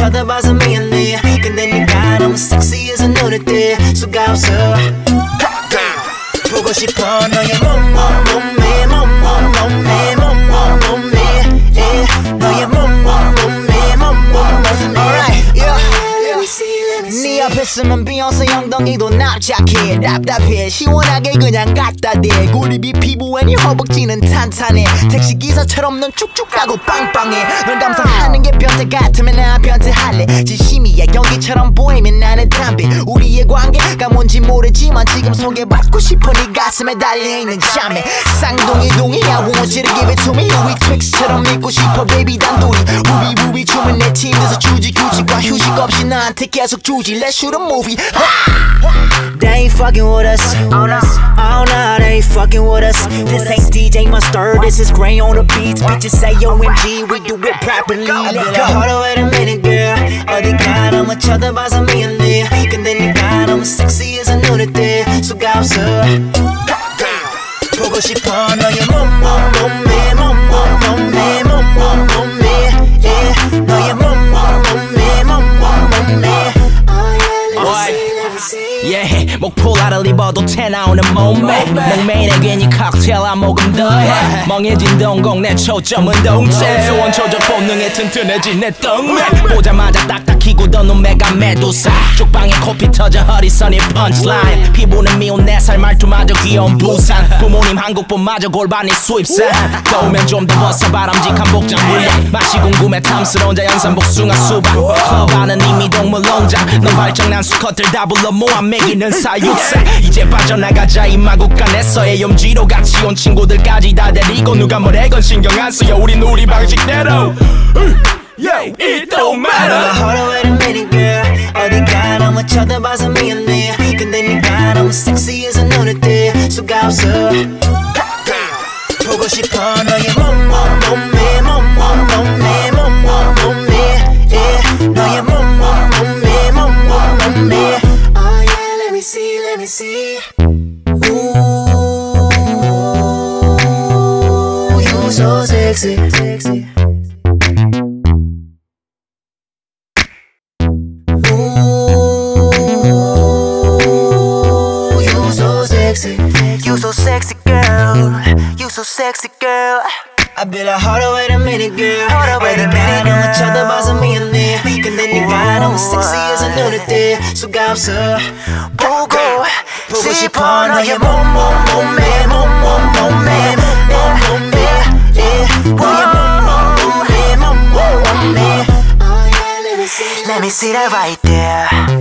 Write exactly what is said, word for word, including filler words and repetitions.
쳐다봐서 미안해. 근데 네가 너무 섹시해서 눈에 띄 수가 없어. 보고 싶어 너의 몸몸 몸매 몸몸 몸매 몸몸 몸매 너의 몸몸 몸매 몸몸 몸매. Alright, yeah. 네 앞에 쓰면 비욘세 엉덩이도 납작해. 답답해 시원하게 그냥 갖다 대. 고립이 피부에 네 허벅지는 탄탄해. 택시기사처럼 넌 쭉쭉 가고 빵빵해. 널 감상하는 게 변태 같으면 나 변태할래. 진심이야 연기처럼 보이면 나는 담배. 우리의 관계가 뭔지 모르지만 지금 소개받고 싶어. 네 가슴에 달려있는 자매. 쌍둥이둥이 I want you to give it to me. 우리 트릭스처럼 믿고 싶어 baby 단둘이. 우비우비 춤은 내 팀에서 주지. 규칙과 휴식 없이 나한테 계속 주지. Let's shoot a movie. They ain't fucking with us. Oh no, oh no, they ain't fucking with us. This ain't D J Mustard, this is Gray on the beats. Bitches say O M G, we do it properly. Let's go. Hold on, wait a minute, girl. 어디가 너무 쳐다봐서 미안해. 근데 네가 너무 섹시해서 눈에 띄 수가 없어. 보고 싶어 너의 몸몸 몸매 몸몸 몸매 몸몸 몸매 너의 몸몸 몸매 몸몸 몸매. Yeah, 목폴라를 입어도 태 나오는 몸매. 목매인에 괜히 칵테일 한 모금 더해. 멍해진 동공 내 초점은 동체. 원초적 본능에 튼튼해진 내 똥매. 보자마자 딱딱히 굳어 눈매가 메두사. 쪽방에 코피 터져 허리선이 펀치라인. 피부는 미운 네 살 말투마저 귀여운 부산. 부모님 한국분마저 골반이 수입산. 더우면 좀 더 벗어 바람직한 복장 물량. 맛이 궁금해 탐스러운 자연산 복숭아 수박. 커바는 이미 동물 농장. 넌 발정난 수컷들 다 불러 모아 먹이는 사육사. 이제 빠져나가자 이 마구간에서의 염지로 같이 온 친구들까지 다 데리고 누가 뭐래건 신경 안 써요. 우린 우리 방식대로. Yeah, it don't matter. Hold on, wait a minute, girl. 어디가 너무 쳐다봐서 미안해. 근데 네가 너무 섹시해서 눈에 띄 수가 없어. 보고 싶어 너의 몸몸 몸매 몸몸 몸매 몸몸 몸매 너의 몸몸 몸매 몸몸 몸매. Oh yeah, let me see, let me see. Ooh, you so sexy, sexy. You so sexy girl, you so sexy girl. I be like hold on wait a minute girl. Hold on wait a minute girl. 너무 쳐다봐서 미안해. 근데 네가 너무 섹시해서 눈에 띄 수가 없어. 보고 보고 싶어 너의 몸몸 몸매 몸몸 몸매 몸몸 몸매 너의 몸몸 몸매 몸몸 몸매. Oh yeah, let me see, let me see that right there.